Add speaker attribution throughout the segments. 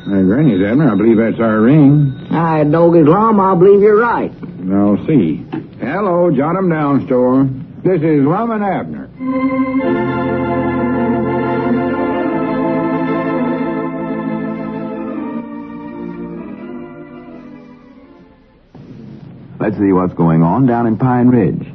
Speaker 1: Granny's, Abner. I believe that's our ring.
Speaker 2: Hi, Doggy's Lum. I believe you're right.
Speaker 1: I'll see. Hello, Jot 'em Down store. This is Lum and Abner.
Speaker 3: Let's see what's going on down in Pine Ridge.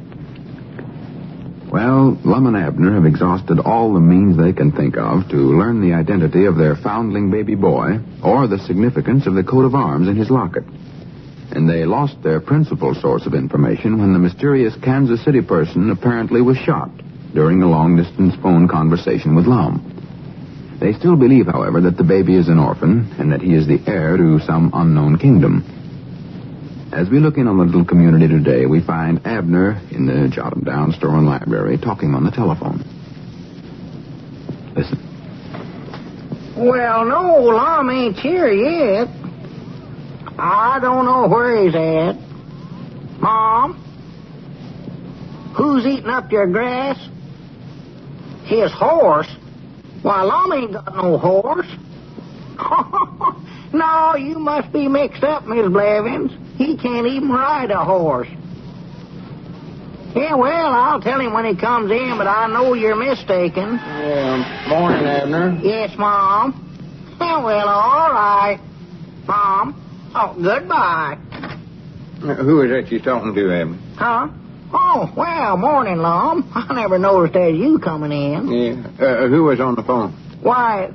Speaker 3: Well, Lum and Abner have exhausted all the means they can think of to learn the identity of their foundling baby boy or the significance of the coat of arms in his locket. And they lost their principal source of information when the mysterious Kansas City person apparently was shot during a long-distance phone conversation with Lum. They still believe, however, that the baby is an orphan and that he is the heir to some unknown kingdom. As we look in on the little community today, we find Abner in the Jot 'em Down store and library talking on the telephone. Listen.
Speaker 2: Well, no, Lum ain't here yet. I don't know where he's at. Mom? Who's eating up your grass? His horse? Why, Lum ain't got no horse. No, you must be mixed up, Miss Blevins. He can't even ride a horse. Yeah, well, I'll tell him when he comes in, but I know you're mistaken.
Speaker 1: Morning, Abner.
Speaker 2: Yes, Mom. Yeah, well, all right. Mom. Oh, goodbye.
Speaker 1: Who is that you're talking to, Abner?
Speaker 2: Huh? Oh, well, morning, Lum. I never noticed there's you coming in.
Speaker 1: Yeah. Who was on the phone?
Speaker 2: Why,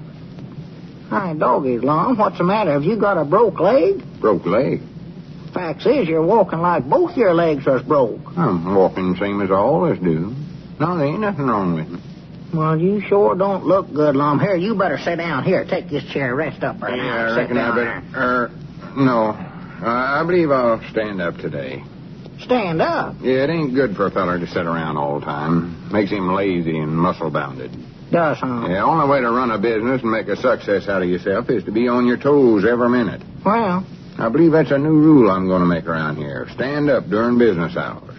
Speaker 2: hi, Doggies, Lum. What's the matter? Have you got a broke leg?
Speaker 1: Broke leg.
Speaker 2: Facts is, you're walking like both your legs are broke.
Speaker 1: I'm walking same as I always do. No, there ain't nothing wrong with me.
Speaker 2: Well, you sure don't look good, Lum. Here, you better sit down. Here, take this chair. Rest up right now.
Speaker 1: Yeah, I
Speaker 2: Sit
Speaker 1: reckon
Speaker 2: down
Speaker 1: I better... No. I believe I'll stand up today.
Speaker 2: there. Stand up.
Speaker 1: Yeah, it ain't good for a feller to sit around all the time. Makes him lazy and muscle-bounded.
Speaker 2: Does, huh?
Speaker 1: Yeah, only way to run a business and make a success out of yourself is to be on your toes every minute.
Speaker 2: Well,
Speaker 1: I believe that's a new rule I'm going to make around here. Stand up during business hours.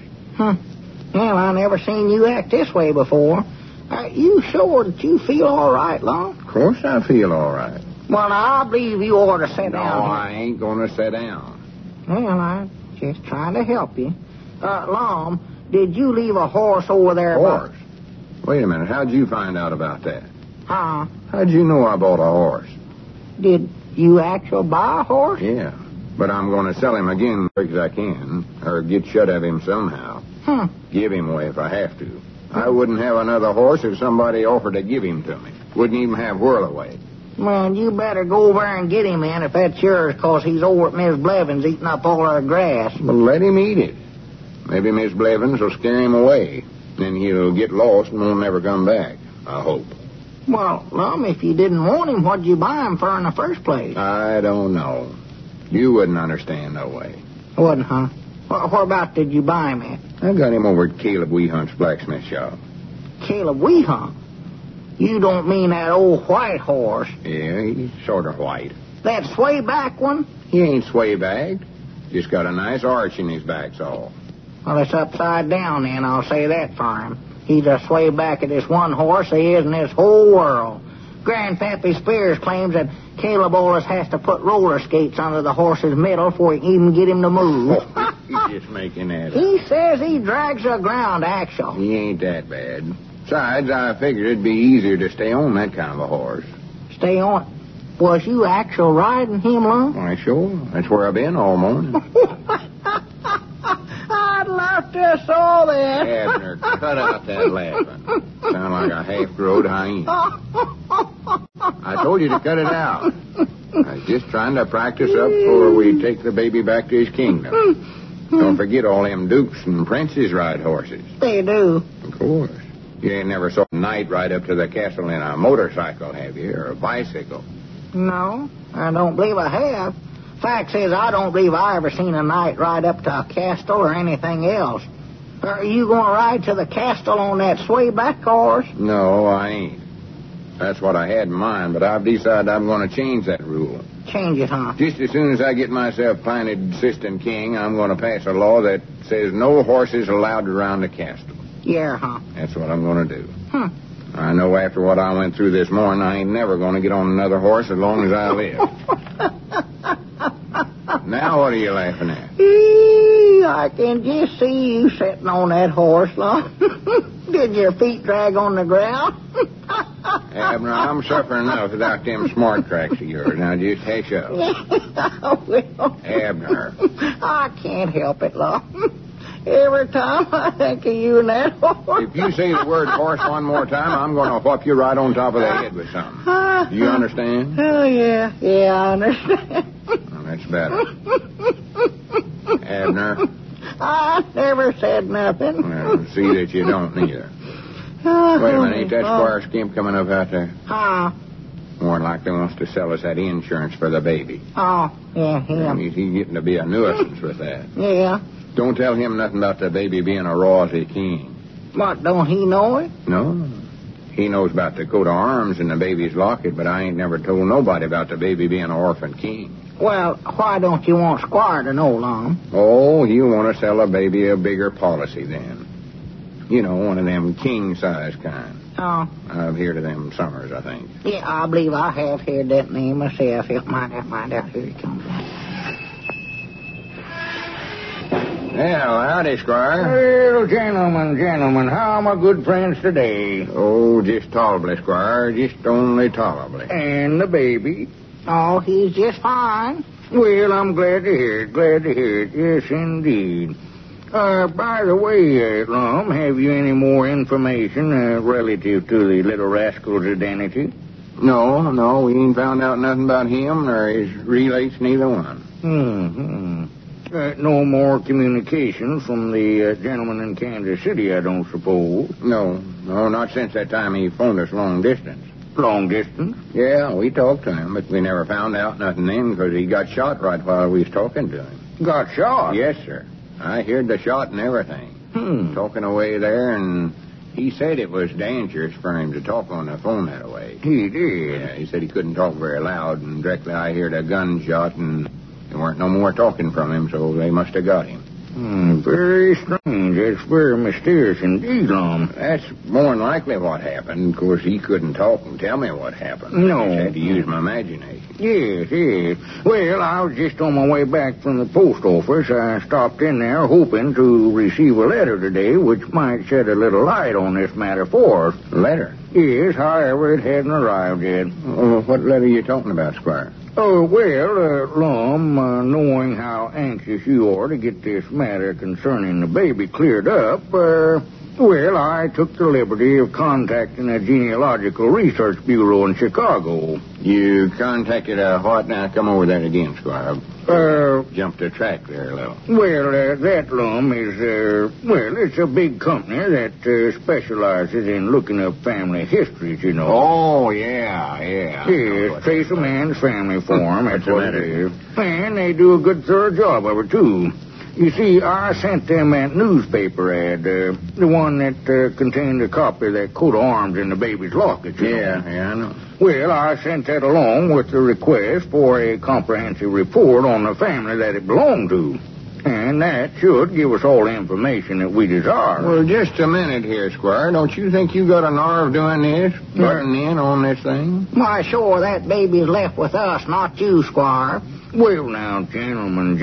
Speaker 2: Well, I never seen you act this way before. You sure that you feel all right, Lum?
Speaker 1: Of course I feel all right.
Speaker 2: Well, now, I believe you ought to sit
Speaker 1: No,
Speaker 2: down.
Speaker 1: I ain't going to sit down.
Speaker 2: Well, I'm just trying to help you. Lum, did you leave a horse over there?
Speaker 1: Horse? Wait a minute. How'd you find out about that?
Speaker 2: Huh?
Speaker 1: How'd you know I bought a horse?
Speaker 2: Did you actually buy a horse?
Speaker 1: Yeah, but I'm going to sell him again as quick as I can, or get shut of him somehow. Give him away if I have to. I wouldn't have another horse if somebody offered to give him to me. Wouldn't even have Whirlaway.
Speaker 2: Well, you better go over and get him, man, if that's yours, 'cause he's over at Miss Blevins eating up all our grass.
Speaker 1: Well, let him eat it. Maybe Miss Blevins will scare him away. Then he'll get lost and won't never come back, I hope.
Speaker 2: Well, Lum, if you didn't want him, what'd you buy him for in the first place?
Speaker 1: I don't know. You wouldn't understand no way.
Speaker 2: Wouldn't, huh? Where about did you buy him at?
Speaker 1: I got him over at Caleb Weehunt's blacksmith shop.
Speaker 2: Caleb Weehunt? You don't mean that old white horse?
Speaker 1: Yeah, he's sort of white.
Speaker 2: That sway-back one?
Speaker 1: He ain't sway-backed. Just got a nice arch in his back's all.
Speaker 2: Well, it's upside down then, I'll say that for him. He's a sway-back of this one horse he is in this whole world. Grandpappy Spears claims that Caleb always has to put roller skates under the horse's middle before he can even get him to move.
Speaker 1: He's just making that up.
Speaker 2: He says he drags the ground, actually.
Speaker 1: He ain't that bad. Besides, I figured it'd be easier to stay on that kind of a horse.
Speaker 2: Stay on. Was you actually riding him, Lum?
Speaker 1: Why, sure. That's where I've been all morning.
Speaker 2: I'd love to have saw that.
Speaker 1: Abner, cut out that laughing. Sound like a half-growed hyena. I told you to cut it out. I was just trying to practice up before we take the baby back to his kingdom. Don't forget all them dukes and princes ride horses.
Speaker 2: They do.
Speaker 1: Of course. You ain't never saw a knight ride up to the castle in a motorcycle, have you? Or a bicycle?
Speaker 2: No, I don't believe I have. Fact is, I don't believe I ever seen a knight ride up to a castle or anything else. Are you going to ride to the castle on that sway-back horse?
Speaker 1: No, I ain't. That's what I had in mind, but I've decided I'm going to change that rule.
Speaker 2: Change it, huh?
Speaker 1: Just as soon as I get myself planted assistant king, I'm going to pass a law that says no horses allowed around the castle.
Speaker 2: Yeah, huh?
Speaker 1: That's what I'm going to do. I know after what I went through this morning, I ain't never going to get on another horse as long as I live. Now what are you laughing at?
Speaker 2: I can just see you sitting on that horse, Lum. Did your feet drag on the ground?
Speaker 1: Abner, I'm suffering enough without them smart tracks of yours. Now just hush up.
Speaker 2: Well,
Speaker 1: Abner.
Speaker 2: I can't help it, Lum. Every time I think of you and that horse.
Speaker 1: If you say the word horse one more time, I'm going to whop you right on top of the head with something. You understand?
Speaker 2: Oh, yeah. Yeah, I understand.
Speaker 1: Well, that's better. Abner.
Speaker 2: I never said nothing.
Speaker 1: Well, see that you don't neither. Wait a minute, ain't that Squire Skimp coming up out there? More than likely wants to sell us that insurance for the baby.
Speaker 2: Oh, yeah, him.
Speaker 1: He's getting to be a nuisance with that.
Speaker 2: Yeah.
Speaker 1: Don't tell him nothing about the baby being a Rosie King.
Speaker 2: What, don't he know it?
Speaker 1: No. He knows about the coat of arms and the baby's locket, but I ain't never told nobody about the baby being an orphan king.
Speaker 2: Well, why don't you want Squire to know, Lum?
Speaker 1: Oh, you want to sell a baby a bigger policy then. You know, one of them king-size kind.
Speaker 2: Oh.
Speaker 1: I've heard of them Summers, I think.
Speaker 2: Yeah, I believe I have heard that name myself. Mind out. Here he comes.
Speaker 1: Well, howdy, Squire.
Speaker 4: Well, gentlemen, how are my good friends today?
Speaker 1: Oh, just tolerably, Squire. Just only tolerably.
Speaker 4: And the baby?
Speaker 2: Oh, he's just fine.
Speaker 4: Well, I'm glad to hear it. Yes, indeed. By the way, Lum, have you any more information relative to the little rascal's identity?
Speaker 1: No, we ain't found out nothing about him or his relates, neither one.
Speaker 4: No more communication from the gentleman in Kansas City, I don't suppose?
Speaker 1: No, not since that time he phoned us long distance.
Speaker 4: Long distance?
Speaker 1: Yeah, we talked to him, but we never found out nothing then because he got shot right while we was talking to him.
Speaker 4: Got shot?
Speaker 1: Yes, sir. I heard the shot and everything. Talking away there, and he said it was dangerous for him to talk on the phone that way.
Speaker 4: He did?
Speaker 1: Yeah, he said he couldn't talk very loud, and directly I heard a gunshot, and there weren't no more talking from him, so they must have got him.
Speaker 4: Very strange. That's very mysterious indeed, Lum.
Speaker 1: That's more than likely what happened. Of course, he couldn't talk and tell me what happened.
Speaker 4: No.
Speaker 1: I just had to use my imagination.
Speaker 4: Yes. Well, I was just on my way back from the post office. I stopped in there hoping to receive a letter today which might shed a little light on this matter for us.
Speaker 1: Letter?
Speaker 4: Yes, however, it hadn't arrived yet.
Speaker 1: What letter are you talking about, Squire?
Speaker 4: Oh, well, Lum, knowing how anxious you are to get this matter concerning the baby cleared up, well, I took the liberty of contacting a genealogical research bureau in Chicago.
Speaker 1: You contacted what? Now, come over that again, Squire. Jumped the track there a little.
Speaker 4: Well, that, Lum, is, it's a big company that specializes in looking up family histories, you know.
Speaker 1: Oh, yeah.
Speaker 4: Yes, trace a man's family for him, that's what it is.
Speaker 1: is.
Speaker 4: And they do a good thorough job of it, too. You see, I sent them that newspaper ad, the one that contained a copy of that coat of arms in the baby's locket.
Speaker 1: Yeah, I know.
Speaker 4: Well, I sent that along with the request for a comprehensive report on the family that it belonged to. And that should give us all the information that we desire.
Speaker 1: Well, just a minute here, Squire. Don't you think you got a nerve doing this? Butting in on this thing?
Speaker 2: Why, sure, that baby's left with us, not you, Squire.
Speaker 4: Well, now, gentlemen,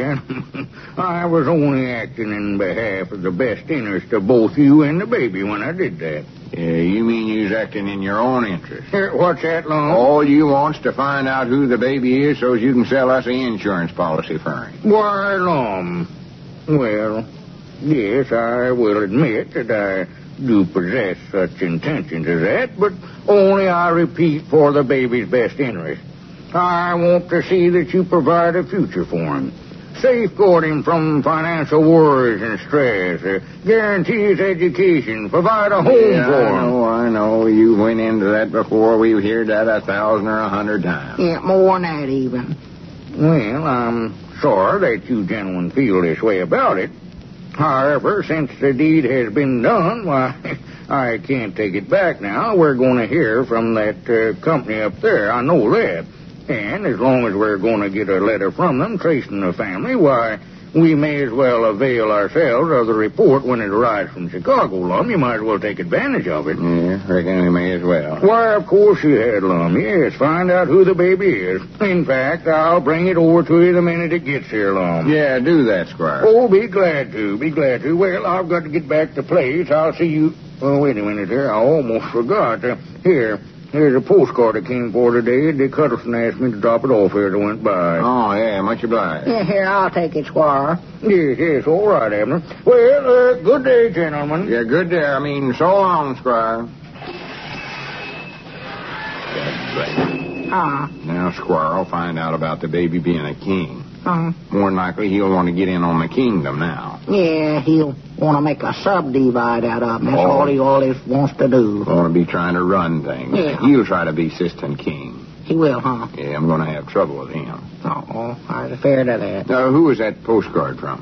Speaker 4: I was only acting in behalf of the best interest of both you and the baby when I did that.
Speaker 1: Yeah, you mean you's acting in your own interest?
Speaker 4: What's that, Lum?
Speaker 1: All you want's to find out who the baby is so you can sell us an insurance policy for him.
Speaker 4: Why, Lum? Well, yes, I will admit that I do possess such intentions as that, but only, I repeat, for the baby's best interest. I want to see that you provide a future for him. Safeguard him from financial worries and stress. Guarantee his education. Provide a home for him.
Speaker 1: I know. You went into that before. We've heard that 1,000 or 100 times.
Speaker 2: Yeah, more than that, even.
Speaker 4: Well, I'm sorry that you gentlemen feel this way about it. However, since the deed has been done, why, I can't take it back now. We're going to hear from that company up there. I know that. And as long as we're going to get a letter from them tracing the family, why, we may as well avail ourselves of the report when it arrives from Chicago, Lum. You might as well take advantage of it.
Speaker 1: Yeah, reckon we may as well.
Speaker 4: Why, of course you had, Lum. Yes, find out who the baby is. In fact, I'll bring it over to you the minute it gets here, Lum.
Speaker 1: Yeah, do that, Squire.
Speaker 4: Oh, be glad to. Well, I've got to get back to place. I'll see you... Oh, wait a minute there. I almost forgot. Here's a postcard I came for today. Dick Huddleston asked me to drop it off here as I went by.
Speaker 1: Oh, yeah, much obliged.
Speaker 2: Yeah, here, I'll take it, Squire.
Speaker 4: Yes, all right, Abner. Well, good day, gentlemen.
Speaker 1: Yeah, good day. So long, Squire. Now, Squire, I'll find out about the baby being a king. More than likely, he'll want to get in on the kingdom now.
Speaker 2: Yeah, he'll want to make a subdivide out of him. That's all he always wants to do.
Speaker 1: Want to be trying to run things.
Speaker 2: Yeah.
Speaker 1: He'll try to be assistant king.
Speaker 2: He will, huh?
Speaker 1: Yeah, I'm going to have trouble with him.
Speaker 2: Oh, I was afraid of that.
Speaker 1: Who was that postcard from?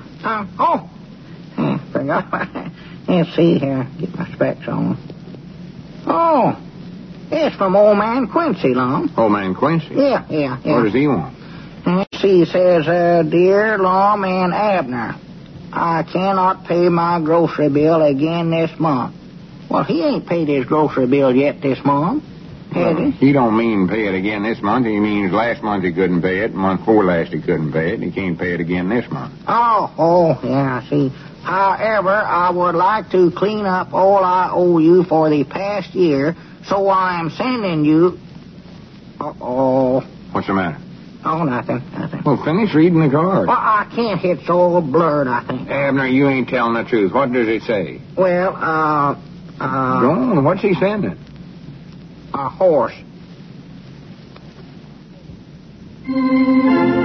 Speaker 2: Forgot. Let's see here. Get my specs on. Oh, it's from old man Quincy, Lum.
Speaker 1: Old man Quincy?
Speaker 2: Yeah.
Speaker 1: What does he want?
Speaker 2: Let's see, it says, Dear Lawman Abner, I cannot pay my grocery bill again this month. Well, he ain't paid his grocery bill yet this month, has he?
Speaker 1: He don't mean pay it again this month. He means last month he couldn't pay it. Month before last he couldn't pay it. He can't pay it again this month.
Speaker 2: Oh, yeah, I see. However, I would like to clean up all I owe you for the past year, so I am sending you...
Speaker 1: What's the matter?
Speaker 2: Oh, nothing.
Speaker 1: Well, finish reading the card.
Speaker 2: Well, I can't. It's all blurred, I think.
Speaker 1: Abner, you ain't telling the truth. What does it say?
Speaker 2: Well,
Speaker 1: Go on. What's he sending?
Speaker 2: a horse.